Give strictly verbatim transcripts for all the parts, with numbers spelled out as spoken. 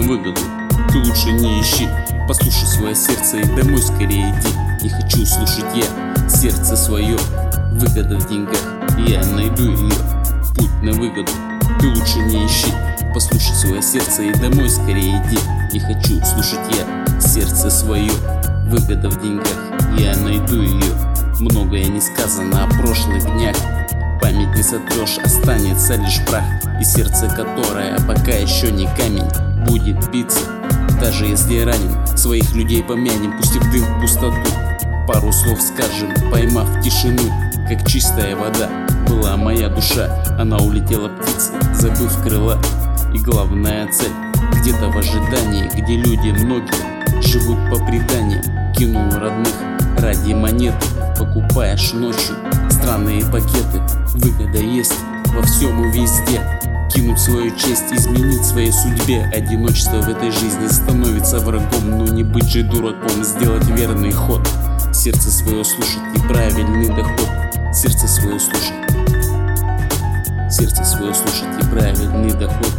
выгоду ты лучше не ищи. Послушай свое сердце и домой скорее иди. Не хочу слушать я сердце свое. Выгода в деньгах, я найду ее. Путь на выгоду ты лучше не ищи. Послушай свое сердце и домой скорее иди. Не хочу слушать я сердце свое. Выгода в деньгах, я найду ее. Многое не сказано о прошлых днях. Память не сотрешь, останется лишь прах. И сердце, которое пока еще не камень, будет биться, даже если ранен. Своих людей помянем, пустив дым в пустоту. Пару слов скажем, поймав тишину. Как чистая вода была моя душа. Она улетела птицей, забыв крыла. И главная цель где-то в ожидании, где люди многие живут по преданиям. Кинул родных ради монет, покупаешь ночью странные пакеты. Выгода есть во всем и везде. Кинуть свою честь, изменить своей судьбе. Одиночество в этой жизни становится врагом. Но не быть же дураком, сделать верный ход. Сердце свое слушать и правильный доход. Сердце свое слушать. Сердце свое слушать и правильный доход.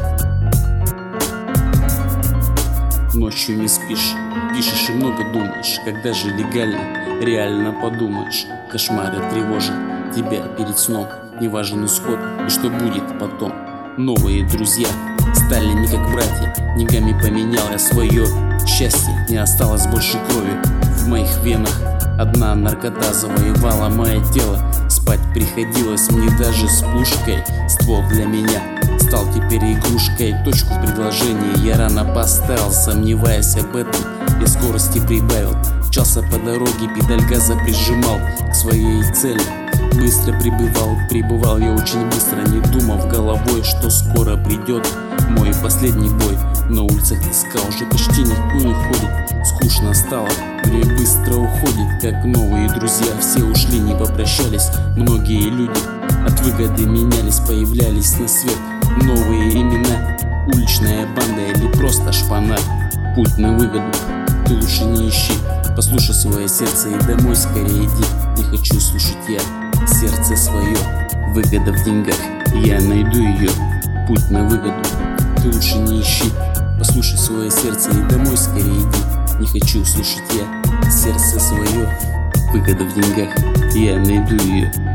Ночью не спишь, пишешь и много думаешь. Когда же легально, реально подумаешь. Кошмары тревожат тебя перед сном. Не важен исход и что будет потом. Новые друзья стали не как братья. Деньгами поменял я свое счастье. Не осталось больше крови в моих венах. Одна наркота завоевала мое тело. Спать приходилось мне даже с пушкой. Ствол для меня стал теперь игрушкой. Точку в предложении я рано поставил. Сомневаясь об этом, я скорости прибавил. Мчался по дороге, педаль газа прижимал к своей цели. Быстро прибывал, прибывал я очень быстро, не думав головой, что скоро придет мой последний бой. На улицах тоска уже почти никто не ходит. Скучно стало, время быстро уходит. Как новые друзья, все ушли, не попрощались. Многие люди от выгоды менялись, появлялись на свет новые имена. Уличная банда или просто шпана. Путь на выгоду ты лучше не ищи. Послушай свое сердце и домой скорее иди. Не хочу слушать я сердце свое. Выгода в деньгах, я найду ее. Путь на выгоду ты лучше не ищи. Послушай свое сердце и домой скорее иди. Не хочу слушать я сердце свое. Выгода в деньгах, я найду ее.